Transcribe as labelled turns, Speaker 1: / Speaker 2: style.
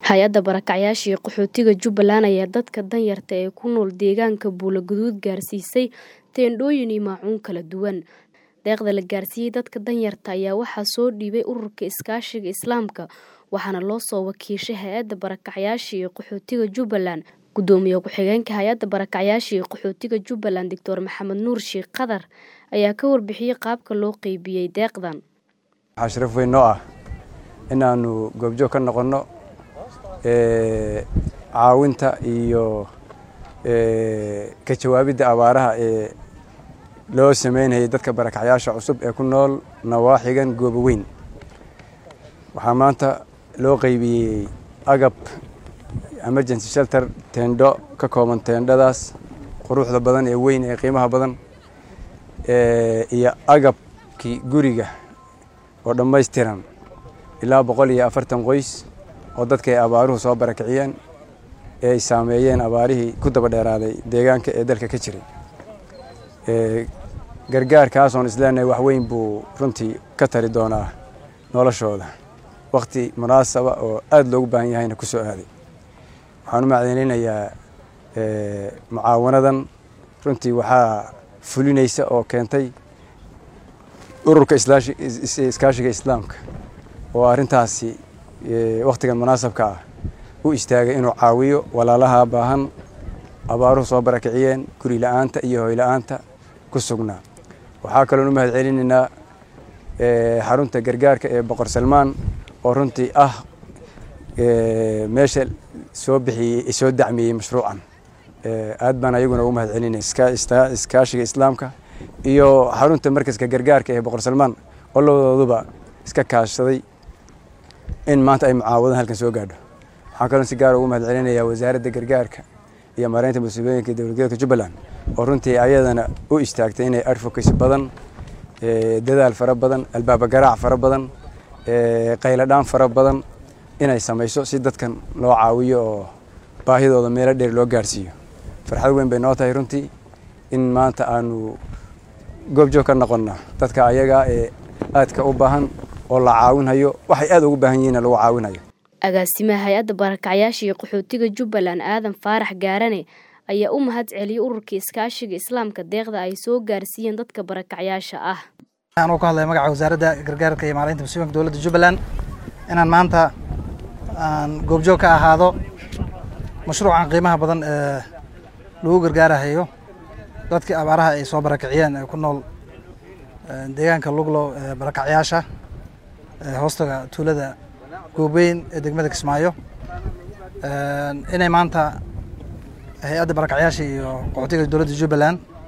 Speaker 1: Hay'adda barakacyaasha qaxootiga Jubbaland ayaa dadka danyarta ee ku nool deegaanka Buula Guduud gaarsiisay teendhooyin iyo maacuun kala duwan. Deeqda la gaarsiiyay dadka danyarta ayaa waxaa soo dhiibay Ururka Iskaashiga Islaamka waxaana loo soo wakiishay Hay'adda barakacyaasha qaxootiga Jubbaland. Gudoomiye ku-xigeenka Hay'adda barakacyaasha qaxootiga Jubbaland Dr. Maxamed Nuur Sheekh Qadar ayaa ka warbixiyay qaabka loo qaybiyay deeqdan.
Speaker 2: Waxaa sharaf weyn noo ah inaanu goobjoog ka noqono caawinta iyo ka jawaabidda abaaraha ee loo sameeyay dadka barakacyaasha cusub ee ku nool nawaaxigan goobo weyn. Waxaa maanta loo qaybiyay agab emergency shelter teendo ka kooban teendadaas quruxda badan ee weyn ee qiimaha badan iyo agabkii guriga oo dhammaystiran ilaa 140 qoys oo dadka ay abaaruhu soo barakiciyeen ee ay saameeyeen abaarihii ku daba dheeraaday deegaanka ee dalka ka jiray. Gargaarkaas oo isleenay wax weyn buu runtii ka tari doonaa noloshooda waqti munaasaba oo aad loogu baahan yahayna ku soo aaday. Waxaan u macdeeninayaa mucaawanadan runtii waxaa fulinaysa oo keentay Ururka Iskaashiga Islaamka oo arrintaasi waqtigan munaasabka ah u istaagay inuu caawiyo walaalaha baahan abaaruhu soo barakiciyeen guri la'aanta iyo hoy la'aanta ku sugnaa. Waxaa kaloo u mahad celinaynaa xarunta gargaarka ee Boqor Salmaan oo runtii ah meesha soo bixiyay soo dacmiyay mashruucan. aad baan ayaguna ugu mahad celinaysaa iskaashiga Islaamka iyo xarunta markaska gargaarka ee Boqor Salmaan oo labadooduba iska kaashaday in maanta ay mucaawado halkan soo gaadho. Waxaan kaloo si gaar ah ugu mahad celinayaa wasaaradda gargaarka iyo maareynta musiibooyinka dowladda Jubbaland oo runtii ayadana u istaagtay inay advocacy badan dadaal fara badan albaab garaac fara badan qaylo dhaan fara badan inay samayso si dadkan loo caawiyo oo baahidooda meel dheer loo gaarsiiyo. Farxad weyn bay noo tahay runtii in maanta aanu goobjoog ka noqono dadka ayaga ee aadka u baahan oo la caawinayo waxay aad ugu baahan yihiin lagu caawinayo.
Speaker 1: Agaasimaha Hay'adda barakacyaasha qaxootiga Jubbaland Aadan Faarax Gaarane ayaa u mahad celiyay Ururka Iskaashiga Islaamka deeqda ay soo gaarsiiyeen dadka barakacyaasha ah.
Speaker 3: Waxaan ku hadlay magaca wasaaradda gargaarka iyo maareynta musiibooyinka dowladda Jubbaland inaan maanta aan goobjoog ka ahaado mashruucan qiimaha badan ee lagu gargaarayo dadka abaaraha ay soo barakiciyeen ee ku nool deegaanka Luglo barakacyaasha hoostaga tuulada Goobeyn ee degmada Kismaayo. inay maanta Hay'adda barakacyaasha iyo qaxootiga dowladda Jubbaland